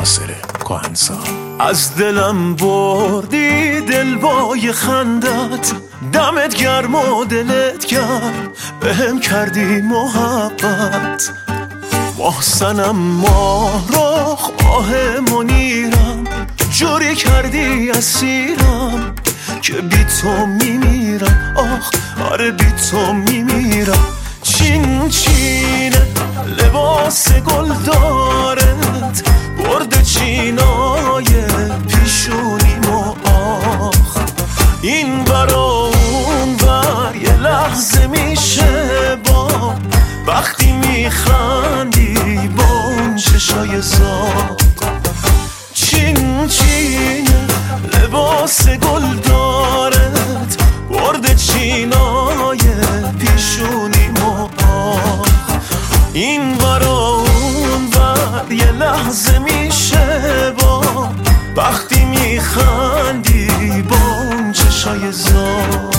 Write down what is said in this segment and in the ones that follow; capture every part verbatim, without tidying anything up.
ناصر کهنسال. از دلم بردی دلوای خندت، دمت گرم و دلت گرم، بهم کردی محبت. محسنم ماه رخ ماه منیرم، جوری کردی اسیرم که بی تو میمیرم. آخ آره بی تو میمیرم. چین چینه لباس گل دارت، برد چینای پیشونیم و آخ. این برا اون بر یه لحظه میشه با، وقتی میخندی با اون چشای زاغ. چین چینه لباس گل دارت، برد چینای پیشونیم و آخ. این برا اون بر یه لحظه میشه با، وقتی میخندی با اون چشای زاغ.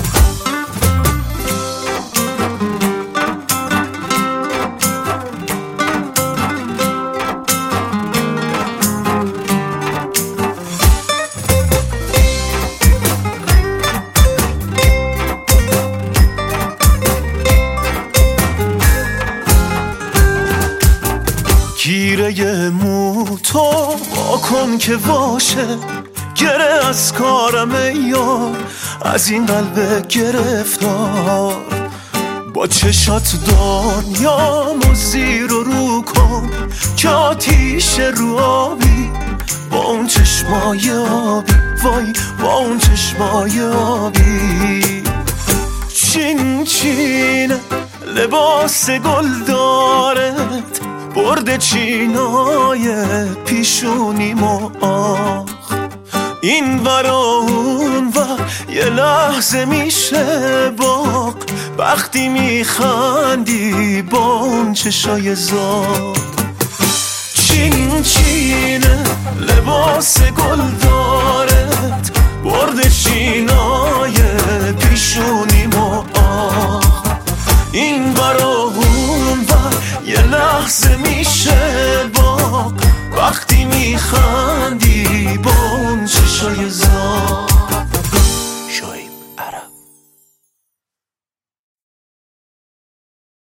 گیره مو تو با کن که باشه، گره از کارم یار، از این قلب گرفتار. با چشات دنیامو زیر و رو کن که آتیش رو آبی، با اون چشمای آبی، وای با اون چشمای آبی. چین چین لباس گل دارت، برد چینای پیشونیم و آخ. این برا اون ور یه لحظه میشه باغ، وقتی میخندی با اون چشای زاغ. چین چینه لباس گل دارت، برد چینای